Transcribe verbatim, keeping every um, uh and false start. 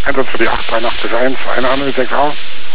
Einsatz für die acht drei acht eins, eine Handel sechs aus.